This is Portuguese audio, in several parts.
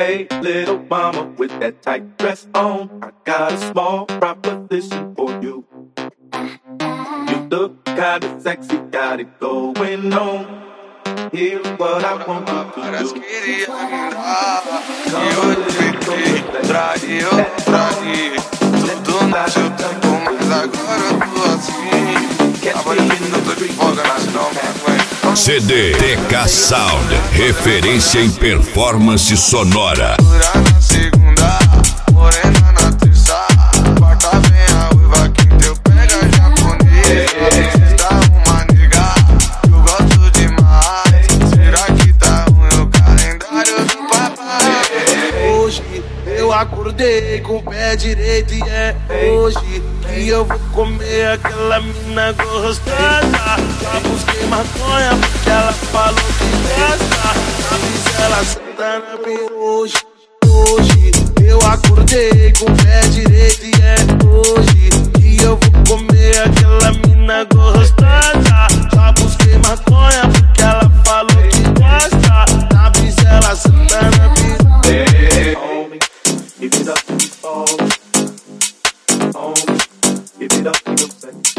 Hey, little mama with that tight dress on, I got a small proposition for you. You look kinda sexy, got it going on. Here's what I want you to do. Traí, tudo no seu tempo, mas agora eu tô assim. Tava dormindo, tô de folga, mas não me aguento. CD TK Sound, referência em performance sonora. Na segunda, morena na terça, quarta vem a uiva, quinta eu pega japonês. Sexta uma nega, eu gosto demais. Será que tá ruim o calendário do papai? Hoje eu acordei com o pé direito e é hoje que eu vou comer aquela mina gostosa. Já busquei maconha porque ela falou que gosta. A Gisela Santana vem hoje. Hoje eu acordei com o pé direito e é hoje que eu vou comer aquela mina gostosa. Já busquei maconha porque ela falou que gosta. A Gisela Santana vem. Give it up to the fall. Give it up to the sex.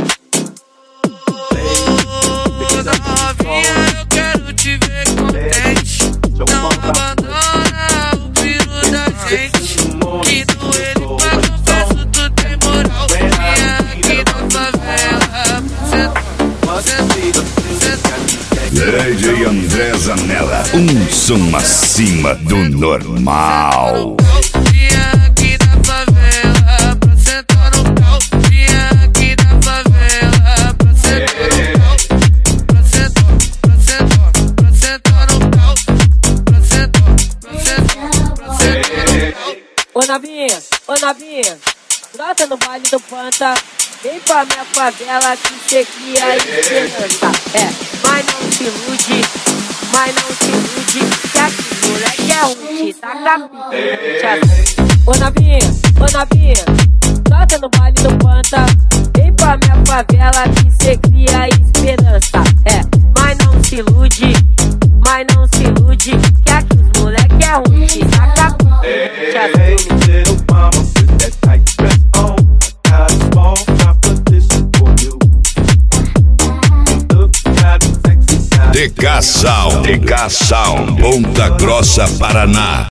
Novinha, eu quero te ver contente. Não abandona o filho da gente. Que no ele pra confesso tu tem moral. Vinha aqui na favela. DJ André Zanella, som acima do normal. Vinha aqui na favela pra sentar no pau. Vinha aqui na favela pra sentar no pau. Pra sentar no pau. Pra sentar no pau. Ô Navinha, brota no baile do Panta. Vem pra minha favela que cê cria esperança. Mas não se ilude, que aqui moleque é ruim, tá capita. Ô Navinha, brota no baile do Panta. Vem pra minha favela que cê cria esperança. Mas não se ilude, que aqui os moleque é ruim, tá capita. Hey, little mama with that tight dress on, I got a small proposition for you. You look kinda sexy, got it TK Sound, Ponta Grossa, Paraná.